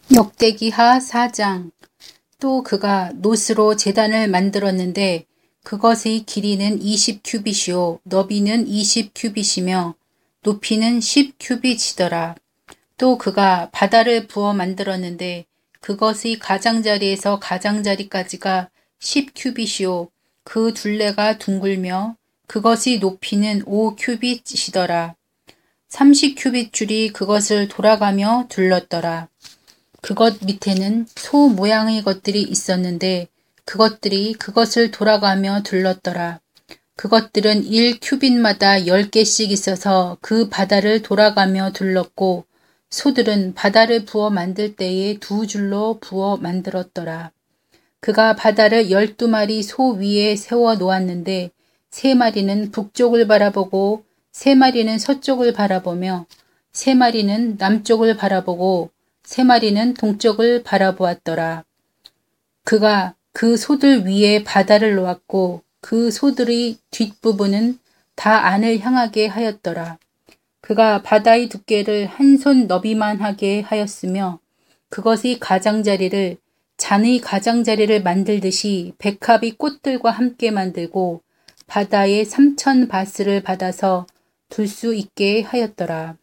역대기하 4장. 또 그가 노스로 제단을 만들었는데 그것의 길이는 20규빗이요 너비는 20규빗이며 높이는 10규빗이더라. 또 그가 바다를 부어 만들었는데 그것의 가장자리에서 가장자리까지가 10규빗이요 그 둘레가 둥글며 그것의 높이는 5규빗이더라. 30규빗 줄이 그것을 돌아가며 둘렀더라. 그것 밑에는 소 모양의 것들이 있었는데 그것들이 그것을 돌아가며 둘렀더라. 그것들은 1규빗마다 10개씩 있어서 그 바다를 돌아가며 둘렀고 소들은 바다를 부어 만들 때에 2줄로 부어 만들었더라. 그가 바다를 12마리 소 위에 세워 놓았는데 3마리는 북쪽을 바라보고 3마리는 서쪽을 바라보며 3마리는 남쪽을 바라보고 3마리는 동쪽을 바라보았더라. 그가 그 소들 위에 바다를 놓았고 그 소들의 뒷부분은 다 안을 향하게 하였더라. 그가 바다의 두께를 한 손 너비만 하게 하였으며 그것의 가장자리를 잔의 가장자리를 만들듯이 백합의 꽃들과 함께 만들고 바다에 3,000바스를 받아서 둘 수 있게 하였더라.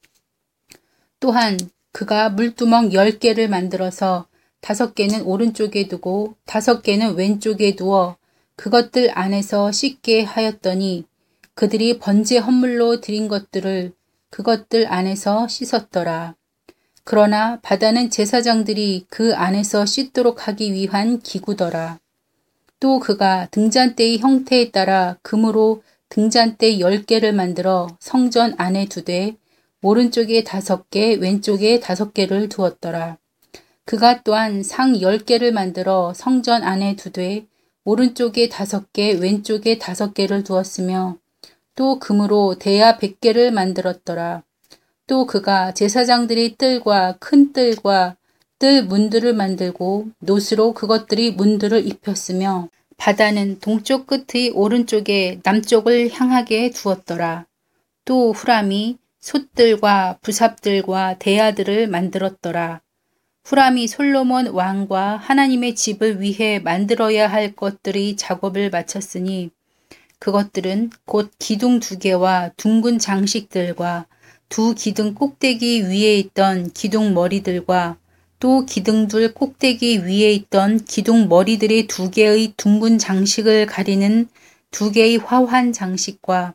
또한 그가 물두멍 10개를 만들어서 5개는 오른쪽에 두고 5개는 왼쪽에 두어 그것들 안에서 씻게 하였더니 그들이 번제 헌물로 드린 것들을 그것들 안에서 씻었더라. 그러나 바다는 제사장들이 그 안에서 씻도록 하기 위한 기구더라. 또 그가 등잔대의 형태에 따라 금으로 등잔대 10개를 만들어 성전 안에 두되 오른쪽에 5개, 왼쪽에 5개를 두었더라. 그가 또한 상 10개를 만들어 성전 안에 두되 오른쪽에 5개, 왼쪽에 5개를 두었으며 또 금으로 대야 100개를 만들었더라. 또 그가 제사장들이 뜰과 큰 뜰과 뜰 문들을 만들고 노스로 그것들이 문들을 입혔으며 바다는 동쪽 끝의 오른쪽에 남쪽을 향하게 두었더라. 또 후람이 솥들과 부삽들과 대야들을 만들었더라. 후람이 솔로몬 왕과 하나님의 집을 위해 만들어야 할 것들의 작업을 마쳤으니 그것들은 곧 기둥 2개와 둥근 장식들과 2 기둥 꼭대기 위에 있던 기둥 머리들과 또 기둥들 꼭대기 위에 있던 기둥 머리들의 2개의 둥근 장식을 가리는 2개의 화환 장식과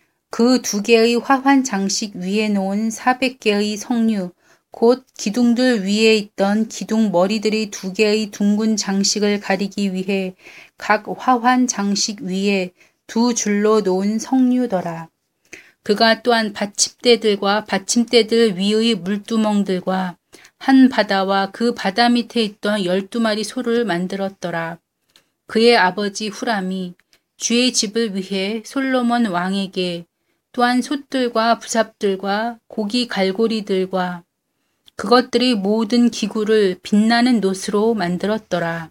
그 2개의 화환 장식 위에 놓은 400개의 석류, 곧 기둥들 위에 있던 기둥 머리들의 2개의 둥근 장식을 가리기 위해 각 화환 장식 위에 2줄로 놓은 석류더라. 그가 또한 받침대들과 받침대들 위의 물두멍들과 한 바다와 그 바다 밑에 있던 12마리 소를 만들었더라. 그의 아버지 후람이 주의 집을 위해 솔로몬 왕에게 또한 솥들과 부삽들과 고기 갈고리들과 그것들의 모든 기구를 빛나는 노스로 만들었더라.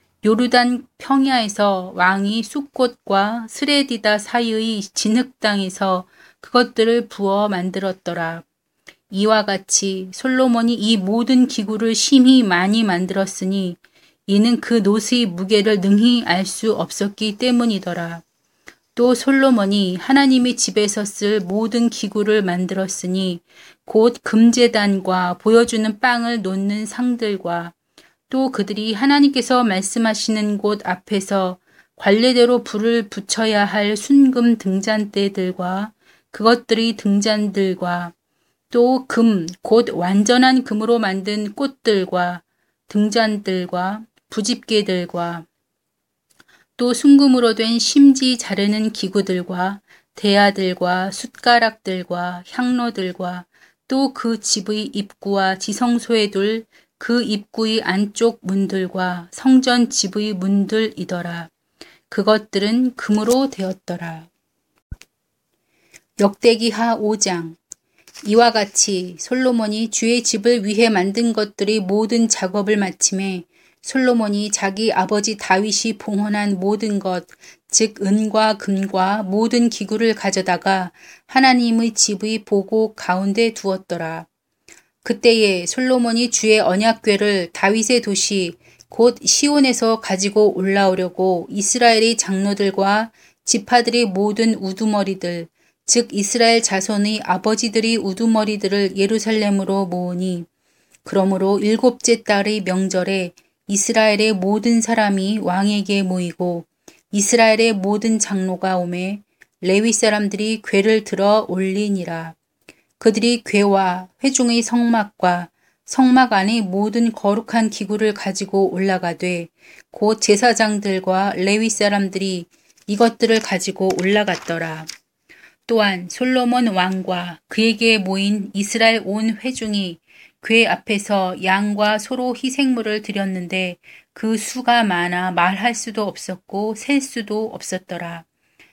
요르단 평야에서 왕이 숫꽃과 스레디다 사이의 진흙 땅에서 그것들을 부어 만들었더라. 이와 같이 솔로몬이 이 모든 기구를 심히 많이 만들었으니 이는 그 노스의 무게를 능히 알 수 없었기 때문이더라. 또 솔로몬이 하나님의 집에서 쓸 모든 기구를 만들었으니 곧 금제단과 보여주는 빵을 놓는 상들과 또 그들이 하나님께서 말씀하시는 곳 앞에서 관례대로 불을 붙여야 할 순금 등잔대들과 그것들의 등잔들과 또 금, 곧 완전한 금으로 만든 꽃들과 등잔들과 부집개들과 또 순금으로 된 심지 자르는 기구들과 대야들과 숟가락들과 향로들과 또 그 집의 입구와 지성소에 둘 그 입구의 안쪽 문들과 성전 집의 문들이더라. 그것들은 금으로 되었더라. 역대기하 5장. 이와 같이 솔로몬이 주의 집을 위해 만든 것들의 모든 작업을 마침에 솔로몬이 자기 아버지 다윗이 봉헌한 모든 것, 즉 은과 금과 모든 기구를 가져다가 하나님의 집의 보고 가운데 두었더라. 그때에 솔로몬이 주의 언약궤를 다윗의 도시 곧 시온에서 가지고 올라오려고 이스라엘의 장로들과 지파들의 모든 우두머리들, 즉 이스라엘 자손의 아버지들이 우두머리들을 예루살렘으로 모으니, 그러므로 7째 달의 명절에 이스라엘의 모든 사람이 왕에게 모이고 이스라엘의 모든 장로가 오매 레위 사람들이 궤를 들어 올리니라. 그들이 궤와 회중의 성막과 성막 안의 모든 거룩한 기구를 가지고 올라가되 곧 제사장들과 레위 사람들이 이것들을 가지고 올라갔더라. 또한 솔로몬 왕과 그에게 모인 이스라엘 온 회중이 궤 앞에서 양과 소로 희생물을 드렸는데 그 수가 많아 말할 수도 없었고 셀 수도 없었더라.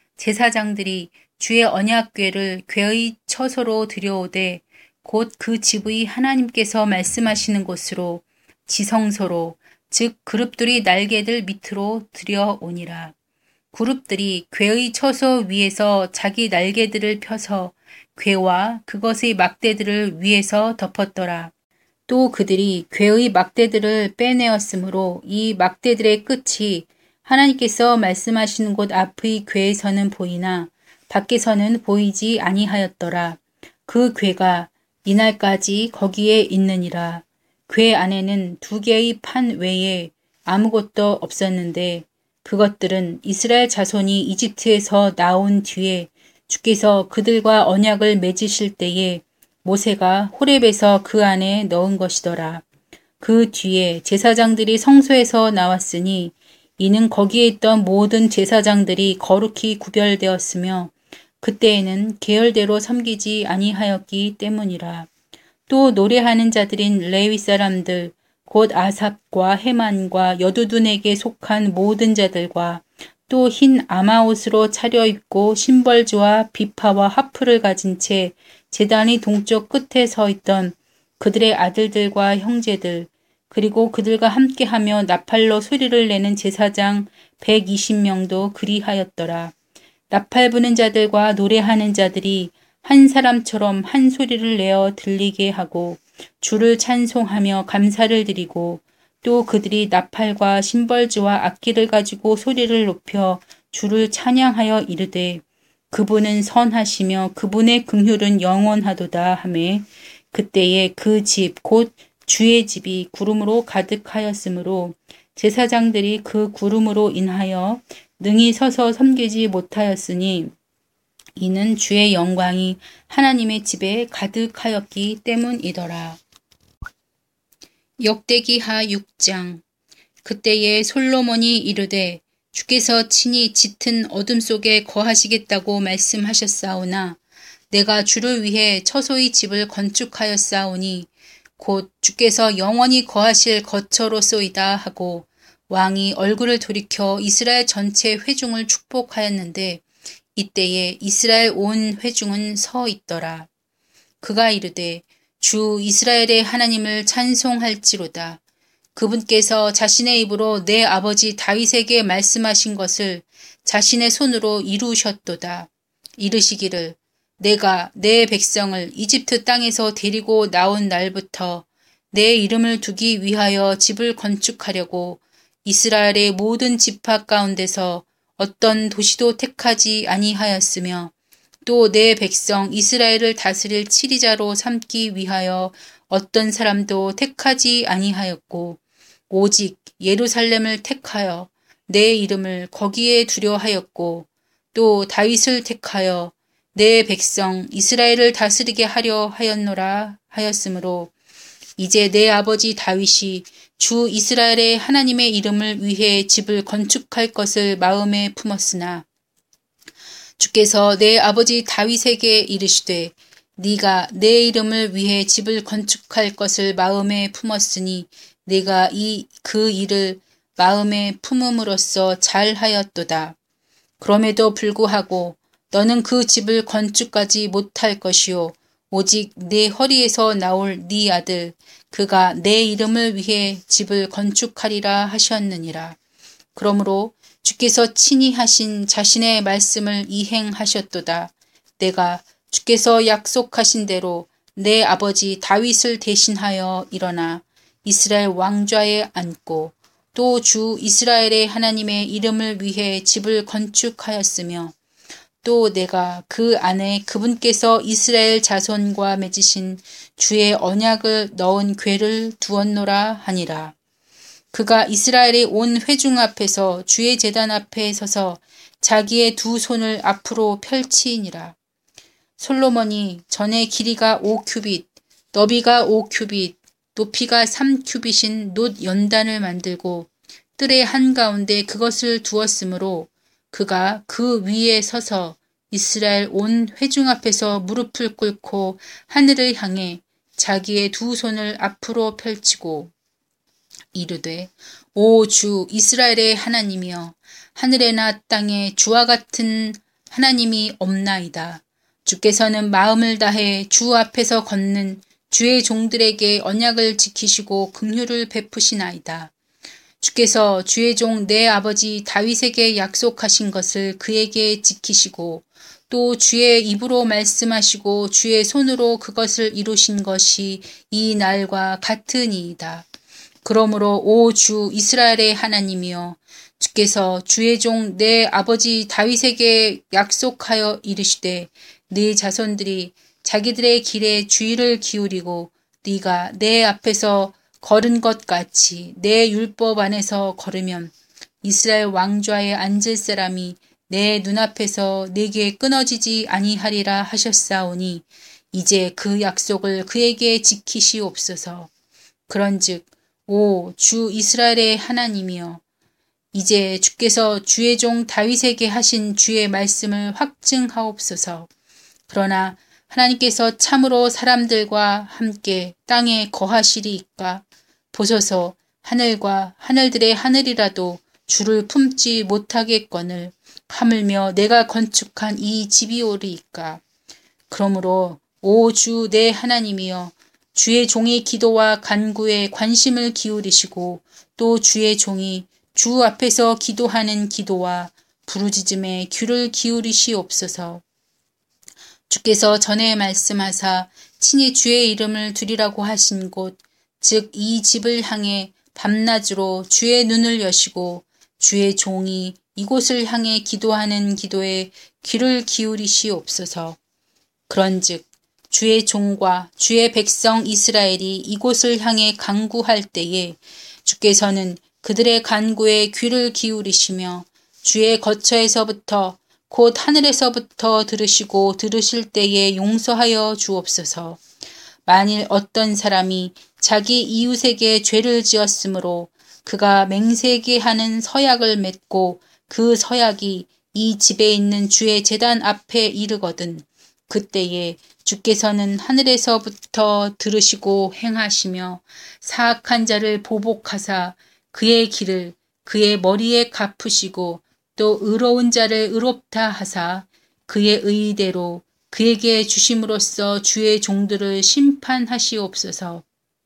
제사장들이 주의 언약궤를 궤의 처소로 들여오되 곧 그 집의 하나님께서 말씀하시는 곳으로 지성소로 즉 그룹들이 날개들 밑으로 들여오니라. 그룹들이 궤의 처소 위에서 자기 날개들을 펴서 궤와 그것의 막대들을 위에서 덮었더라. 또 그들이 궤의 막대들을 빼내었으므로 이 막대들의 끝이 하나님께서 말씀하시는 곳 앞의 궤에서는 보이나 밖에서는 보이지 아니하였더라. 그 궤가 이날까지 거기에 있느니라. 궤 안에는 2개의 판 외에 아무것도 없었는데 그것들은 이스라엘 자손이 이집트에서 나온 뒤에 주께서 그들과 언약을 맺으실 때에 모세가 호렙에서 그 안에 넣은 것이더라. 그 뒤에 제사장들이 성소에서 나왔으니 이는 거기에 있던 모든 제사장들이 거룩히 구별되었으며 그때에는 계열대로 섬기지 아니하였기 때문이라. 또 노래하는 자들인 레위 사람들 곧 아삽과 헤만과 여두둔에게 속한 모든 자들과 또 흰 아마옷으로 차려입고 심벌주와 비파와 하프를 가진 채 제단의 동쪽 끝에 서 있던 그들의 아들들과 형제들 그리고 그들과 함께하며 나팔로 소리를 내는 제사장 120명도 그리하였더라. 나팔 부는 자들과 노래하는 자들이 한 사람처럼 한 소리를 내어 들리게 하고 주를 찬송하며 감사를 드리고 또 그들이 나팔과 심벌주와 악기를 가지고 소리를 높여 주를 찬양하여 이르되 그분은 선하시며 그분의 긍휼은 영원하도다 하매 그때에 그 집 곧 주의 집이 구름으로 가득하였으므로 제사장들이 그 구름으로 인하여 능히 서서 섬기지 못하였으니 이는 주의 영광이 하나님의 집에 가득하였기 때문이더라. 역대기하 6장. 그때에 솔로몬이 이르되 주께서 친히 짙은 어둠 속에 거하시겠다고 말씀하셨사오나 내가 주를 위해 처소의 집을 건축하였사오니 곧 주께서 영원히 거하실 거처로소이다 하고 왕이 얼굴을 돌이켜 이스라엘 전체 회중을 축복하였는데 이때에 이스라엘 온 회중은 서 있더라. 그가 이르되 주 이스라엘의 하나님을 찬송할지로다. 그분께서 자신의 입으로 내 아버지 다윗에게 말씀하신 것을 자신의 손으로 이루셨도다. 이르시기를 내가 내 백성을 이집트 땅에서 데리고 나온 날부터 내 이름을 두기 위하여 집을 건축하려고 이스라엘의 모든 지파 가운데서 어떤 도시도 택하지 아니하였으며 또 내 백성 이스라엘을 다스릴 치리자로 삼기 위하여 어떤 사람도 택하지 아니하였고 오직 예루살렘을 택하여 내 이름을 거기에 두려 하였고 또 다윗을 택하여 내 백성 이스라엘을 다스리게 하려 하였노라 하였으므로 이제 내 아버지 다윗이 주 이스라엘의 하나님의 이름을 위해 집을 건축할 것을 마음에 품었으나 주께서 내 아버지 다윗에게 이르시되 네가 내 이름을 위해 집을 건축할 것을 마음에 품었으니 내가 그 일을 마음에 품음으로써 잘하였도다. 그럼에도 불구하고 너는 그 집을 건축하지 못할 것이요 오직 내 허리에서 나올 네 아들 그가 내 이름을 위해 집을 건축하리라 하셨느니라. 그러므로 주께서 친히 하신 자신의 말씀을 이행하셨도다. 내가 주께서 약속하신 대로 내 아버지 다윗을 대신하여 일어나 이스라엘 왕좌에 앉고 또 주 이스라엘의 하나님의 이름을 위해 집을 건축하였으며 또 내가 그 안에 그분께서 이스라엘 자손과 맺으신 주의 언약을 넣은 궤를 두었노라 하니라. 그가 이스라엘의 온 회중 앞에서 주의 제단 앞에 서서 자기의 두 손을 앞으로 펼치니라. 솔로몬이 전에 길이가 5큐빗, 너비가 5큐빗, 높이가 3큐빗인 놋 연단을 만들고 뜰의 한가운데 그것을 두었으므로 그가 그 위에 서서 이스라엘 온 회중 앞에서 무릎을 꿇고 하늘을 향해 자기의 두 손을 앞으로 펼치고 이르되 오 주 이스라엘의 하나님이여 하늘에나 땅에 주와 같은 하나님이 없나이다. 주께서는 마음을 다해 주 앞에서 걷는 주의 종들에게 언약을 지키시고 긍휼을 베푸시나이다. 주께서 주의 종 내 아버지 다윗에게 약속하신 것을 그에게 지키시고 또 주의 입으로 말씀하시고 주의 손으로 그것을 이루신 것이 이 날과 같으니이다. 그러므로 오 주 이스라엘의 하나님이여 주께서 주의 종 내 아버지 다윗에게 약속하여 이르시되 네 자손들이 자기들의 길에 주의를 기울이고 네가 내 앞에서 걸은 것 같이 내 율법 안에서 걸으면 이스라엘 왕좌에 앉을 사람이 내 눈앞에서 내게 끊어지지 아니하리라 하셨사오니 이제 그 약속을 그에게 지키시옵소서. 그런즉 오 주 이스라엘의 하나님이여 이제 주께서 주의 종 다윗에게 하신 주의 말씀을 확증하옵소서. 그러나 하나님께서 참으로 사람들과 함께 땅에 거하시리이까? 보소서 하늘과 하늘들의 하늘이라도 주를 품지 못하겠거늘 하물며 내가 건축한 이 집이오리이까? 그러므로 오 주 내 하나님이여 주의 종의 기도와 간구에 관심을 기울이시고 또 주의 종이 주 앞에서 기도하는 기도와 부르짖음에 귀를 기울이시옵소서. 주께서 전에 말씀하사 친히 주의 이름을 두리라고 하신 곳 즉 이 집을 향해 밤낮으로 주의 눈을 여시고 주의 종이 이곳을 향해 기도하는 기도에 귀를 기울이시옵소서. 그런즉 주의 종과 주의 백성 이스라엘이 이곳을 향해 간구할 때에 주께서는 그들의 간구에 귀를 기울이시며 주의 거처에서부터 곧 하늘에서부터 들으시고 들으실 때에 용서하여 주옵소서. 만일 어떤 사람이 자기 이웃에게 죄를 지었으므로 그가 맹세게 하는 서약을 맺고 그 서약이 이 집에 있는 주의 제단 앞에 이르거든 그때에 주께서는 하늘에서부터 들으시고 행하시며 사악한 자를 보복하사 그의 길을 그의 머리에 갚으시고 또 의로운 자를 의롭다 하사 그의 의대로 그에게 주심으로써 주의 종들을 심판하시옵소서.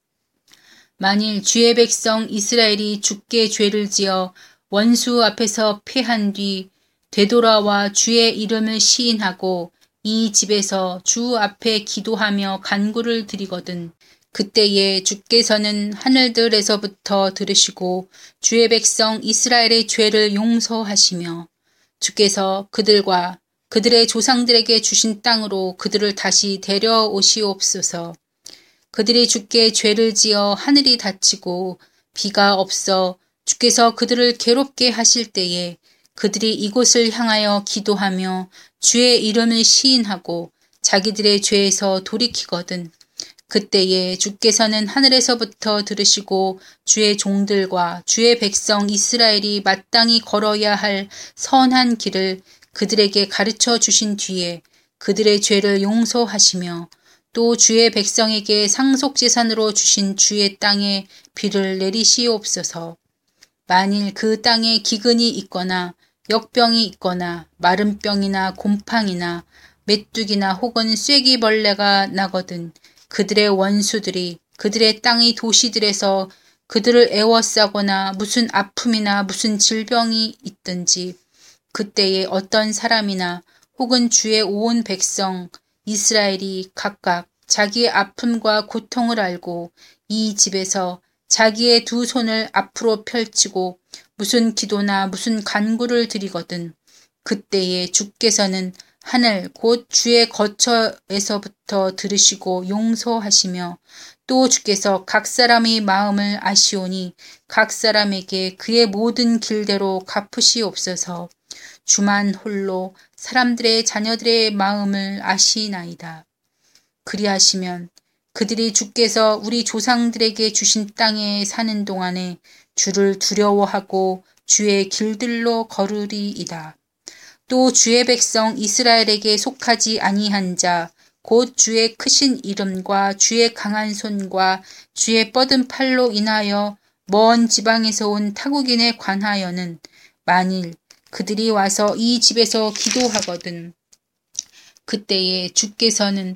만일 주의 백성 이스라엘이 주께 죄를 지어 원수 앞에서 패한 뒤 되돌아와 주의 이름을 시인하고 이 집에서 주 앞에 기도하며 간구를 드리거든 그때에 주께서는 하늘들에서부터 들으시고 주의 백성 이스라엘의 죄를 용서하시며 주께서 그들과 그들의 조상들에게 주신 땅으로 그들을 다시 데려오시옵소서. 그들이 주께 죄를 지어 하늘이 닫히고 비가 없어 주께서 그들을 괴롭게 하실 때에 그들이 이곳을 향하여 기도하며 주의 이름을 시인하고 자기들의 죄에서 돌이키거든 그때에 주께서는 하늘에서부터 들으시고 주의 종들과 주의 백성 이스라엘이 마땅히 걸어야 할 선한 길을 그들에게 가르쳐 주신 뒤에 그들의 죄를 용서하시며 또 주의 백성에게 상속재산으로 주신 주의 땅에 비를 내리시옵소서. 만일 그 땅에 기근이 있거나 역병이 있거나 마른 병이나 곰팡이나 메뚜기나 혹은 쐐기벌레가 나거든 그들의 원수들이 그들의 땅의 도시들에서 그들을 애워싸거나 무슨 아픔이나 무슨 질병이 있든지 그때에 어떤 사람이나 혹은 주의 온 백성 이스라엘이 각각 자기의 아픔과 고통을 알고 이 집에서 자기의 두 손을 앞으로 펼치고 무슨 기도나 무슨 간구를 드리거든 그때에 주께서는 하늘 곧 주의 거처에서부터 들으시고 용서하시며 또 주께서 각 사람의 마음을 아시오니 각 사람에게 그의 모든 길대로 갚으시옵소서. 주만 홀로 사람들의 자녀들의 마음을 아시나이다. 그리하시면 그들이 주께서 우리 조상들에게 주신 땅에 사는 동안에 주를 두려워하고 주의 길들로 걸으리이다. 또 주의 백성 이스라엘에게 속하지 아니한 자 곧 주의 크신 이름과 주의 강한 손과 주의 뻗은 팔로 인하여 먼 지방에서 온 타국인에 관하여는 만일 그들이 와서 이 집에서 기도하거든 그때에 주께서는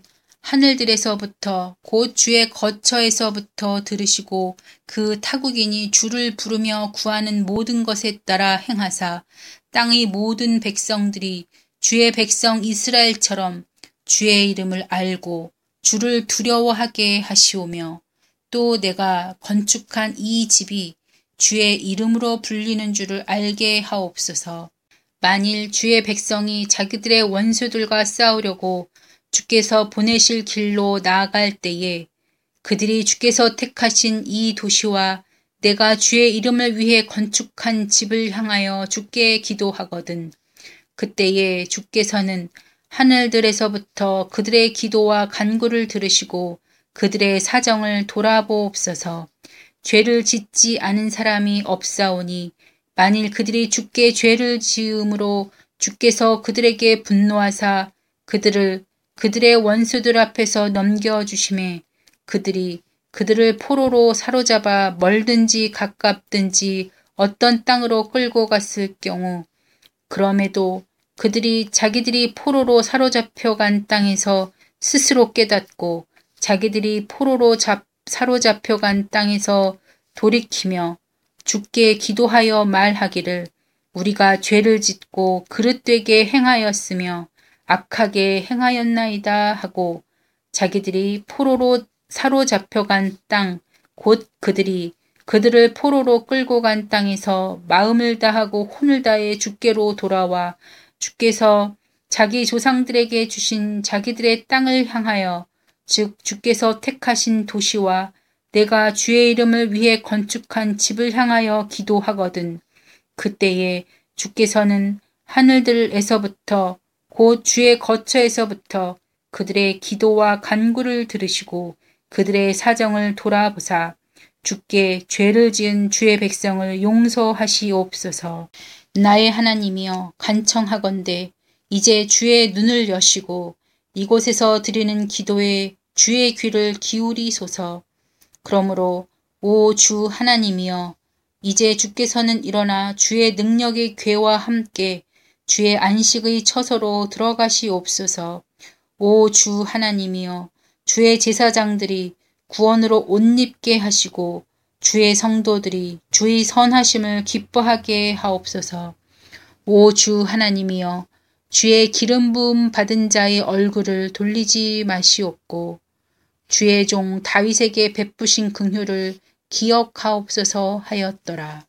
하늘들에서부터 곧 주의 거처에서부터 들으시고 그 타국인이 주를 부르며 구하는 모든 것에 따라 행하사 땅의 모든 백성들이 주의 백성 이스라엘처럼 주의 이름을 알고 주를 두려워하게 하시오며 또 내가 건축한 이 집이 주의 이름으로 불리는 줄을 알게 하옵소서. 만일 주의 백성이 자기들의 원수들과 싸우려고 주께서 보내실 길로 나아갈 때에 그들이 주께서 택하신 이 도시와 내가 주의 이름을 위해 건축한 집을 향하여 주께 기도하거든 그때에 주께서는 하늘들에서부터 그들의 기도와 간구를 들으시고 그들의 사정을 돌아보옵소서. 죄를 짓지 않은 사람이 없사오니 만일 그들이 주께 죄를 지음으로 주께서 그들에게 분노하사 그들을 그들의 원수들 앞에서 넘겨주심에 그들이 그들을 포로로 사로잡아 멀든지 가깝든지 어떤 땅으로 끌고 갔을 경우 그럼에도 그들이 자기들이 포로로 사로잡혀간 땅에서 스스로 깨닫고 자기들이 포로로 사로잡혀간 땅에서 돌이키며 주께 기도하여 말하기를 우리가 죄를 짓고 그릇되게 행하였으며 악하게 행하였나이다 하고 자기들이 포로로 사로잡혀간 땅 곧 그들이 그들을 포로로 끌고 간 땅에서 마음을 다하고 혼을 다해 주께로 돌아와 주께서 자기 조상들에게 주신 자기들의 땅을 향하여 즉 주께서 택하신 도시와 내가 주의 이름을 위해 건축한 집을 향하여 기도하거든 그때에 주께서는 하늘들에서부터 곧 주의 거처에서부터 그들의 기도와 간구를 들으시고 그들의 사정을 돌아보사 주께 죄를 지은 주의 백성을 용서하시옵소서. 나의 하나님이여 간청하건대 이제 주의 눈을 여시고 이곳에서 드리는 기도에 주의 귀를 기울이소서. 그러므로 오 주 하나님이여 이제 주께서는 일어나 주의 능력의 궤와 함께 주의 안식의 처소로 들어가시옵소서. 오 주 하나님이여 주의 제사장들이 구원으로 옷 입게 하시고 주의 성도들이 주의 선하심을 기뻐하게 하옵소서. 오 주 하나님이여 주의 기름 부음 받은 자의 얼굴을 돌리지 마시옵고 주의 종 다윗에게 베푸신 긍휼을 기억하옵소서 하였더라.